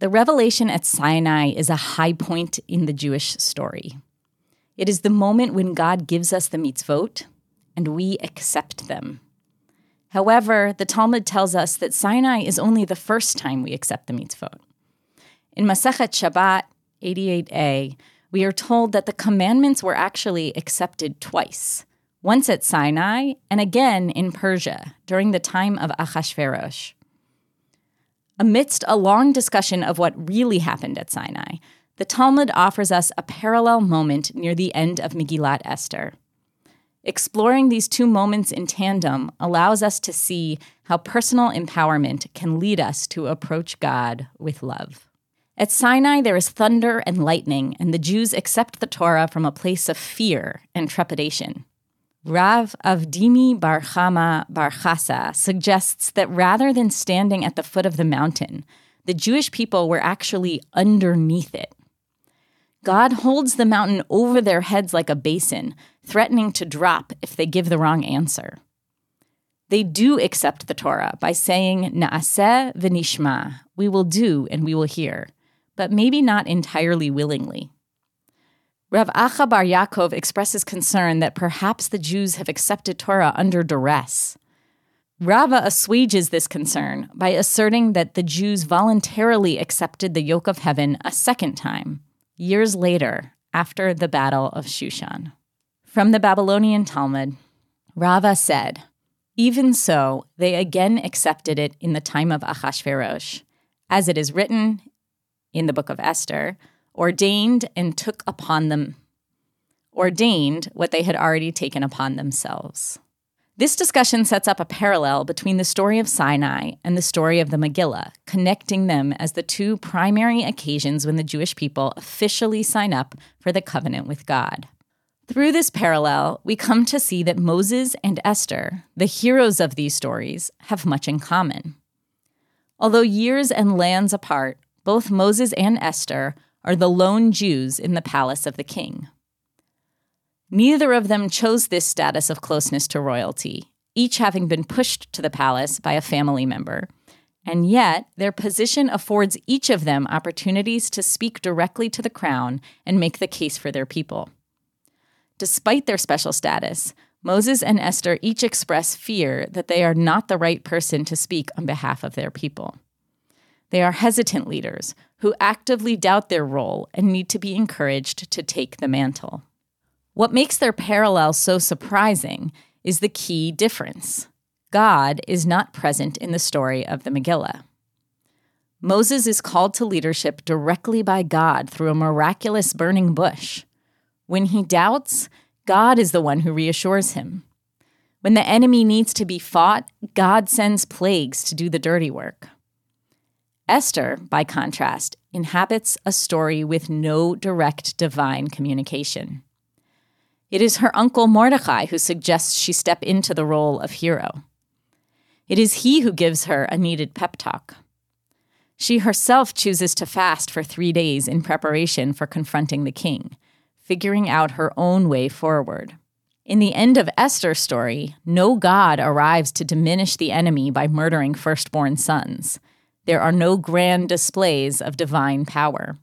The revelation at Sinai is a high point in the Jewish story. It is the moment when God gives us the mitzvot, and we accept them. However, the Talmud tells us that Sinai is only the first time we accept the mitzvot. In Masechet Shabbat 88a, we are told that the commandments were actually accepted twice, once at Sinai and again in Persia during the time of Achashverosh. Amidst a long discussion of what really happened at Sinai, the Talmud offers us a parallel moment near the end of Megillat Esther. Exploring these two moments in tandem allows us to see how personal empowerment can lead us to approach God with love. At Sinai, there is thunder and lightning, and the Jews accept the Torah from a place of fear and trepidation. Rav Avdimi Bar Chama Bar Chasa suggests that rather than standing at the foot of the mountain, the Jewish people were actually underneath it. God holds the mountain over their heads like a basin, threatening to drop if they give the wrong answer. They do accept the Torah by saying, Na'aseh v'nishma, we will do and we will hear, but maybe not entirely willingly. Rav Acha Bar Yaakov expresses concern that perhaps the Jews have accepted Torah under duress. Rava assuages this concern by asserting that the Jews voluntarily accepted the yoke of heaven a second time, years later, after the Battle of Shushan. From the Babylonian Talmud, Rava said, "Even so, they again accepted it in the time of Achashverosh, as it is written in the book of Esther, ordained what they had already taken upon themselves." This discussion sets up a parallel between the story of Sinai and the story of the Megillah, connecting them as the two primary occasions when the Jewish people officially sign up for the covenant with God. Through this parallel, we come to see that Moses and Esther, the heroes of these stories, have much in common. Although years and lands apart, both Moses and Esther are the lone Jews in the palace of the king. Neither of them chose this status of closeness to royalty, each having been pushed to the palace by a family member, and yet their position affords each of them opportunities to speak directly to the crown and make the case for their people. Despite their special status, Moses and Esther each express fear that they are not the right person to speak on behalf of their people. They are hesitant leaders who actively doubt their role and need to be encouraged to take the mantle. What makes their parallel so surprising is the key difference. God is not present in the story of the Megillah. Moses is called to leadership directly by God through a miraculous burning bush. When he doubts, God is the one who reassures him. When the enemy needs to be fought, God sends plagues to do the dirty work. Esther, by contrast, inhabits a story with no direct divine communication. It is her uncle Mordecai who suggests she step into the role of hero. It is he who gives her a needed pep talk. She herself chooses to fast for 3 days in preparation for confronting the king, figuring out her own way forward. In the end of Esther's story, no god arrives to diminish the enemy by murdering firstborn sons. There are no grand displays of divine power.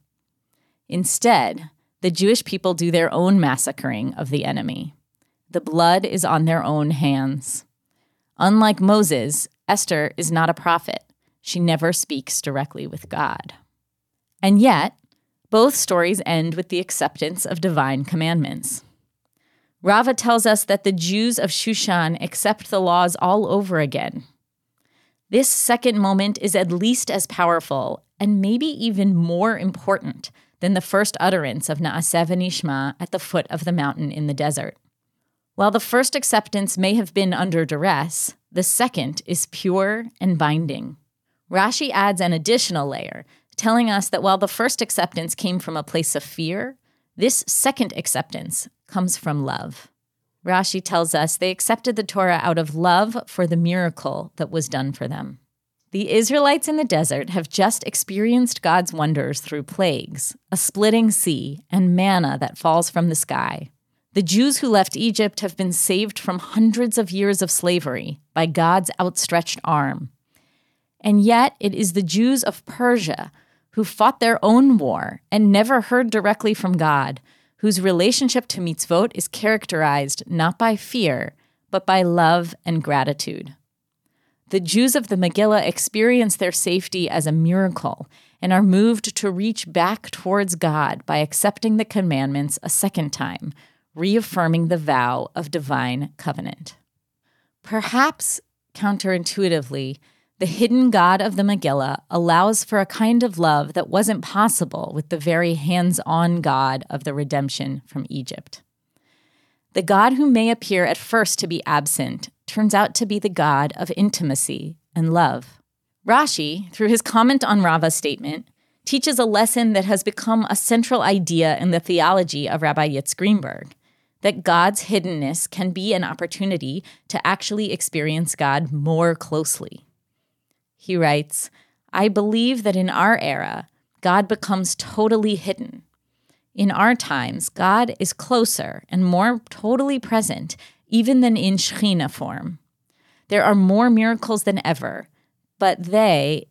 Instead, the Jewish people do their own massacring of the enemy. The blood is on their own hands. Unlike Moses, Esther is not a prophet. She never speaks directly with God. And yet, both stories end with the acceptance of divine commandments. Rava tells us that the Jews of Shushan accept the laws all over again. This second moment is at least as powerful and maybe even more important than the first utterance of Na'aseh v'nishma at the foot of the mountain in the desert. While the first acceptance may have been under duress, the second is pure and binding. Rashi adds an additional layer, telling us that while the first acceptance came from a place of fear, this second acceptance comes from love. Rashi tells us they accepted the Torah out of love for the miracle that was done for them. The Israelites in the desert have just experienced God's wonders through plagues, a splitting sea, and manna that falls from the sky. The Jews who left Egypt have been saved from hundreds of years of slavery by God's outstretched arm. And yet it is the Jews of Persia who fought their own war and never heard directly from God, whose relationship to mitzvot is characterized not by fear, but by love and gratitude. The Jews of the Megillah experience their safety as a miracle and are moved to reach back towards God by accepting the commandments a second time, reaffirming the vow of divine covenant. Perhaps counterintuitively, the hidden God of the Megillah allows for a kind of love that wasn't possible with the very hands-on God of the redemption from Egypt. The God who may appear at first to be absent turns out to be the God of intimacy and love. Rashi, through his comment on Rava's statement, teaches a lesson that has become a central idea in the theology of Rabbi Yitz Greenberg, that God's hiddenness can be an opportunity to actually experience God more closely. He writes, "I believe that in our era, God becomes totally hidden. In our times, God is closer and more totally present, even than in Shekhinah form. There are more miracles than ever, but they,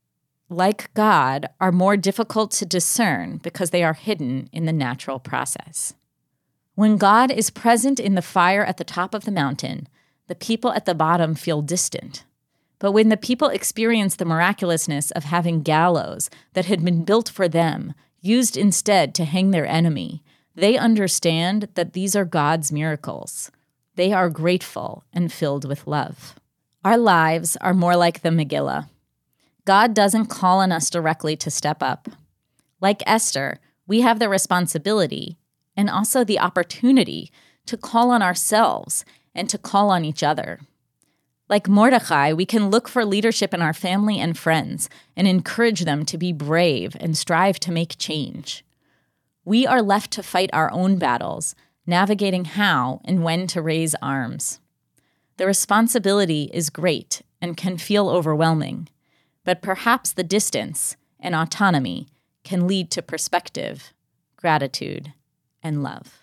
like God, are more difficult to discern because they are hidden in the natural process. When God is present in the fire at the top of the mountain, the people at the bottom feel distant. But when the people experience the miraculousness of having gallows that had been built for them, used instead to hang their enemy, they understand that these are God's miracles. They are grateful and filled with love. Our lives are more like the Megillah. God doesn't call on us directly to step up. Like Esther, we have the responsibility and also the opportunity to call on ourselves and to call on each other. Like Mordechai, we can look for leadership in our family and friends and encourage them to be brave and strive to make change. We are left to fight our own battles, navigating how and when to raise arms. The responsibility is great and can feel overwhelming, but perhaps the distance and autonomy can lead to perspective, gratitude, and love.